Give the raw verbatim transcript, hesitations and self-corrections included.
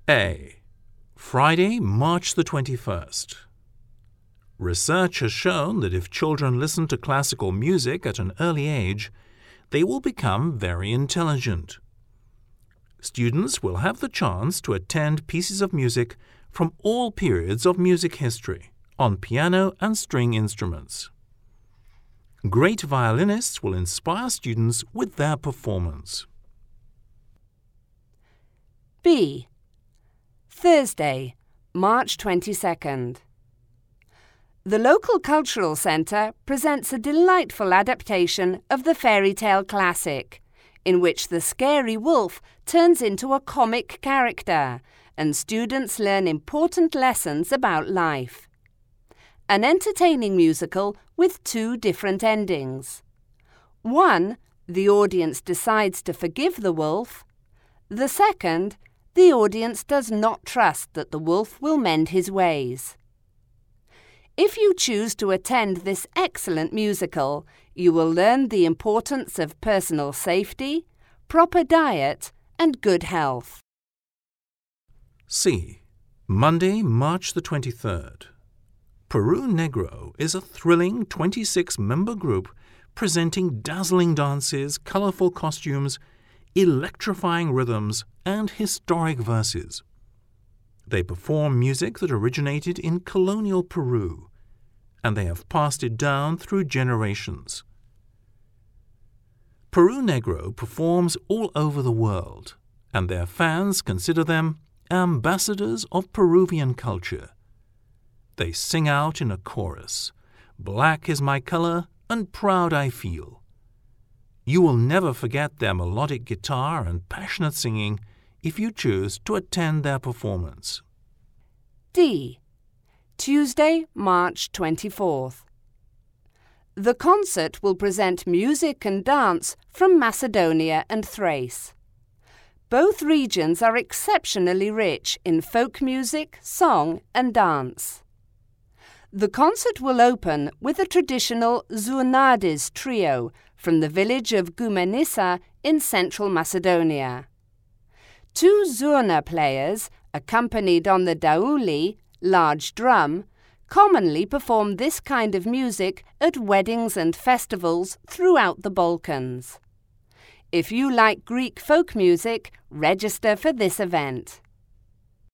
A. Friday, March the twenty-first. Research has shown that if children listen to classical music at an early age, they will become very intelligent. Students will have the chance to attend pieces of music from all periods of music history on piano and string instruments. Great violinists will inspire students with their performance. B. Thursday, March twenty-second. The local cultural centre presents a delightful adaptation of the fairy tale classic, in which the scary wolf turns into a comic character and students learn important lessons about life. An entertaining musical with two different endings. One, the audience decides to forgive the wolf. The second, the audience does not trust that the wolf will mend his ways. If you choose to attend this excellent musical, you will learn the importance of personal safety, proper diet, and good health. C. Monday, March the twenty-third. Peru Negro is a thrilling twenty-six member group presenting dazzling dances, colorful costumes, electrifying rhythms, and historic verses. They perform music that originated in colonial Peru, and they have passed it down through generations. Peru Negro performs all over the world, and their fans consider them ambassadors of Peruvian culture. They sing out in a chorus, "Black is my color and proud I feel." You will never forget their melodic guitar and passionate singing if you choose to attend their performance. D. Tuesday, March twenty-fourth. The concert will present music and dance from Macedonia and Thrace. Both regions are exceptionally rich in folk music, song and dance. The concert will open with a traditional Zounades trio from the village of Gumenissa in central Macedonia. Two Zouna players, accompanied on the daouli, large drum, commonly perform this kind of music at weddings and festivals throughout the Balkans. If you like Greek folk music, register for this event.